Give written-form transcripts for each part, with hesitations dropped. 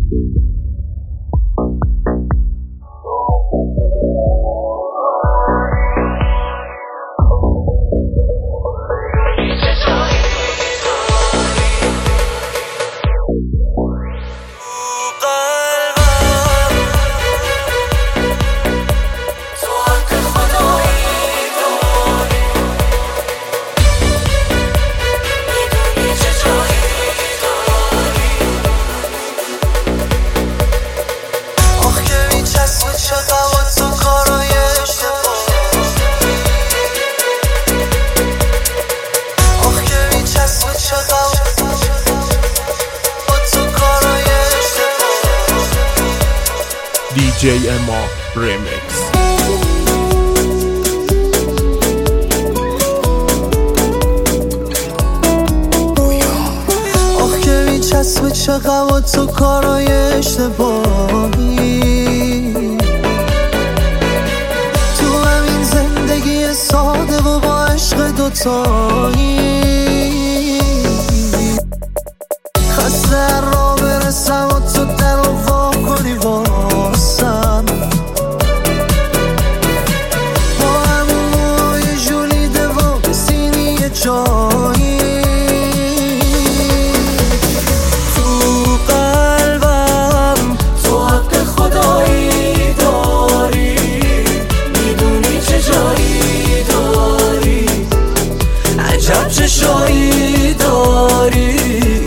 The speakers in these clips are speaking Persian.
DJ Emma Remix. آخ که میچسبه چقدر تو کارای اشتباهی، تو همین زندگی ساده و با عشق دوتایی، خسته را برسم و تو در رو وا کنی واسم، با همون موهای جولیده و سینی جایی، تو قلبم تو حق خدایی داری، میدونی چه جایی داری، عجب چه شایی داری،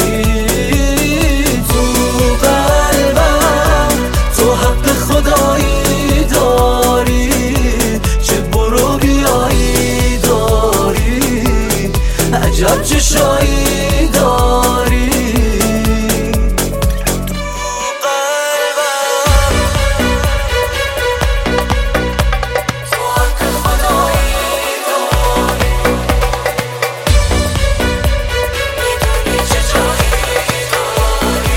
عجب چه شایی داری، قلبم تو حق خدایی داری، میدونی چه جایی داری،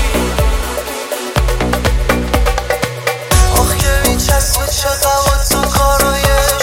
آخ که میچسبه چقدر تو کارای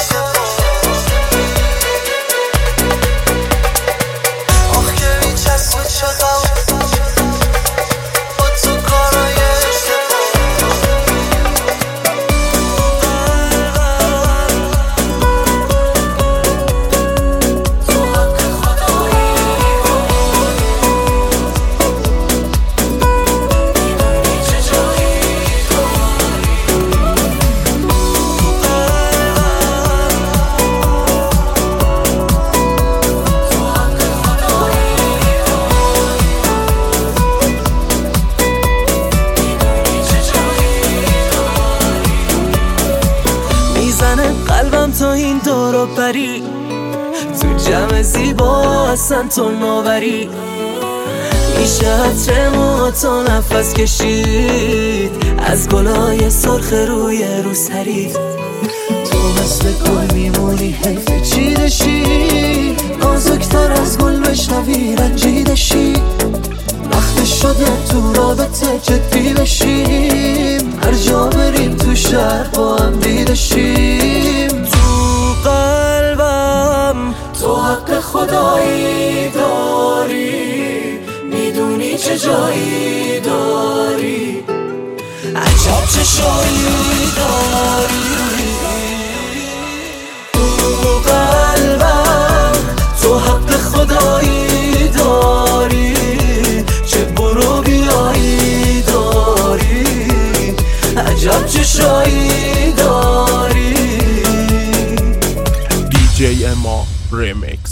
قلبم تا این دورو پری، تو جمع زیبا اصلا تو نوبری، میشه عطر موها تو نفس کشید از گلای سرخ روی روسری، تو مثل گل میمونی حیف چیدشی، نازکتر از گل بشنوی رنجیدشی، وقت شده تو رابطه جدی بشیم، هر جا بریم تو شهر با هم دیدشیم، تو قلبم تو حق خدایی داری، میدونی چه جایی داری، عجب چه شایی داری، تو قلبم تو حق خدایی داری، چه برو بیایی داری، عجب چه شایی داری. DJ Emma Remix.